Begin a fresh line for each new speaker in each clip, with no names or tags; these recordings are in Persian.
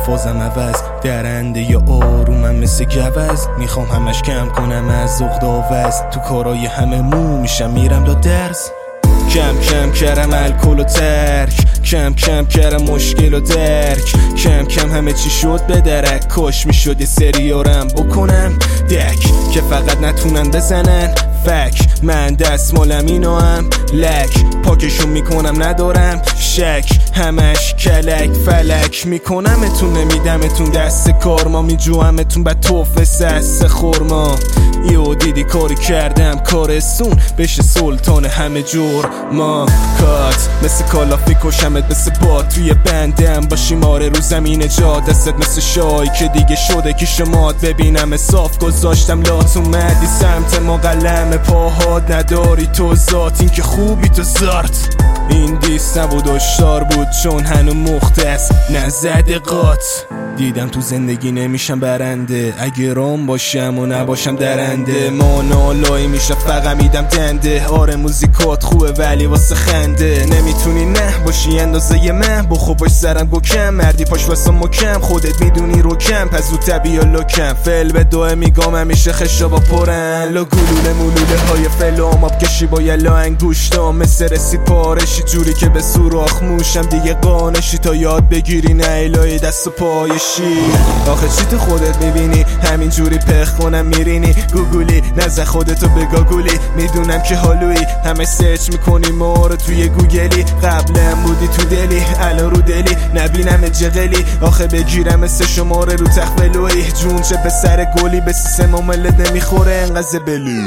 فازم عوض درنده یا آرومم مثل گوز. میخوام همش کم کنم از ذوق داوز، تو کارای همه مو میشم میرم دا درس. کم کم کردم الکل و ترک، کم کم کردم مشکل و درک، کم کم همه چی شد به درک. کاش میشد یه سریارم بکنم دک که فقط نتونن بزنن فک. من دستمالم اینو هم لک، پاکشون میکنم ندارم شک. همش کلک فلک میکنم اتون، نمیدمتون دست کارما، میجوامتون بعد توف سس خورما. یو دیدی کاری کردم کارستون بشه سلطان همه جور ما کات. مثل کالافی کشمت مثل باد توی بندم باشیم آره رو زمین جا. دستت مثل شای که دیگه شده که شماد ببینم صاف گذاشتم لات. اومدی سمت ما قلم پاهات نداری تو ذات، این که خوبی تو زارت. این دیست نبود اشتار بود چون هنو مختص نزده قات. دیدم تو زندگی نمیشم برنده اگه رام باشم و نباشم درنده. ما نالایی میشه فقط میدم دنده. آره موزیکات خوبه ولی واسه خنده. نمیتونی نه باشی اندازه یه من، بخو باش سرم گو کم مردی پاش واسه مکم. خودت میدونی رو کم پس زود طبیع لکم. فل به دوه میگام همیشه خشابا پرن. لا گلوله مولوله های فلام آب کشی با یلا انگوشتام مثل رسید پارشی جوری که به سوراخ موشم دیگه قانشی. تا یاد بگیری نه الهی دست و پایشی. آخه چی تو خودت میبینی همین جوری پخ کنم میرینی گوگلی. نزد خودتو بگاگولی میدونم که حالوی همه سرچ میکنی ما رو توی گوگلی. قبلا بودی تو دلی الان رو دلی نبینم جغلی. آخه بگیرم مثل شماره رو تخبلوی جون چه پسر گلی به سیستم ملت نمیخوره انقدر بلو.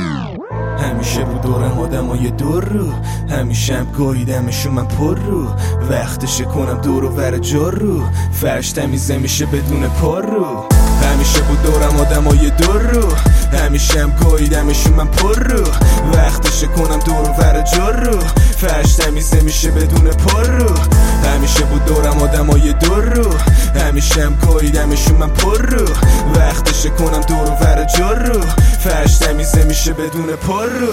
همیشه بود دورم آدمای دور رو، همیشه هم گاهیدمشون من پر رو. وقتشه کنم دور و ور جار رو، فرش تمیزه میشه بدون پار رو. همیشه بود دورم آدمای دور رو، همیشه هم گاهیدمشون من پر رو. وقتشه کنم دور و ور جار رو، فرش تمیزه میشه بدون پار رو. همیشه بود دورم آدمای دور رو، همیشه هم گاهیدمشون من پر رو. وقتشه کنم دور و ور جار رو، فرش تمیزه میشه بدون پار رو.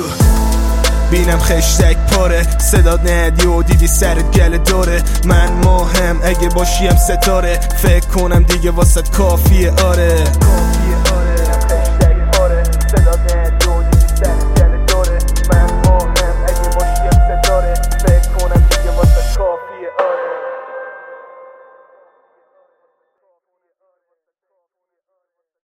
بینم خشتک پاره صداد ندی و دیدی سرت گله داره. من ماهم اگه باشیم ستاره، فکر کنم دیگه واسط کافیه آره.